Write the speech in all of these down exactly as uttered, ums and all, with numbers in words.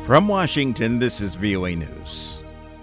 From Washington, this is V O A News.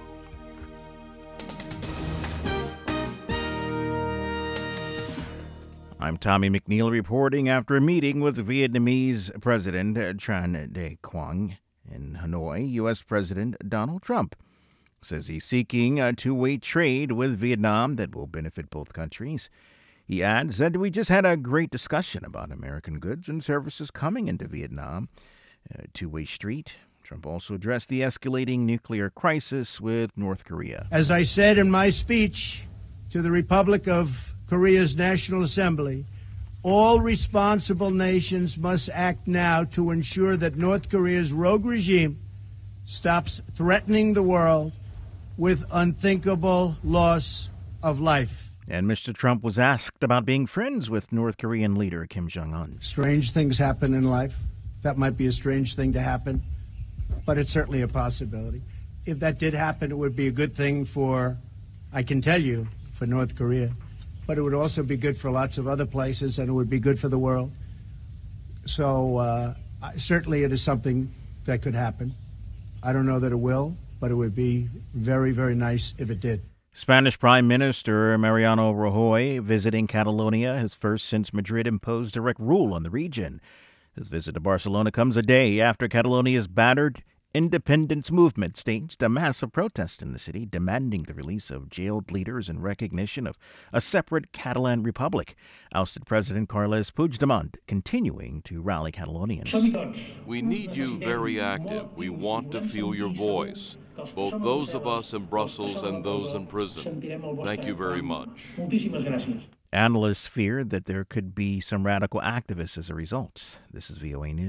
I'm Tommy McNeil reporting after a meeting with Vietnamese President Tran Dai Quang in Hanoi. U S. President Donald Trump says he's seeking a two-way trade with Vietnam that will benefit both countries. He adds that we just had a great discussion about American goods and services coming into Vietnam. A two-way street. Trump also addressed the escalating nuclear crisis with North Korea. As I said in my speech to the Republic of Korea's National Assembly, all responsible nations must act now to ensure that North Korea's rogue regime stops threatening the world with unthinkable loss of life. And Mister Trump was asked about being friends with North Korean leader Kim Jong-un. Strange things happen in life. That might be a strange thing to happen, but it's certainly a possibility. If that did happen, it would be a good thing for, I can tell you, for North Korea. But it would also be good for lots of other places, and it would be good for the world. So uh, certainly it is something that could happen. I don't know that it will, but it would be very, very nice if it did. Spanish Prime Minister Mariano Rajoy visiting Catalonia, his first since Madrid imposed direct rule on the region. His visit to Barcelona comes a day after Catalonia's battered independence movement staged a massive protest in the city, demanding the release of jailed leaders in recognition of a separate Catalan republic. Ousted President Carles Puigdemont continuing to rally Catalonians. We need you very active. We want to feel your voice, both those of us in Brussels and those in prison. Thank you very much. Analysts fear that there could be some radical activists as a result. This is V O A News.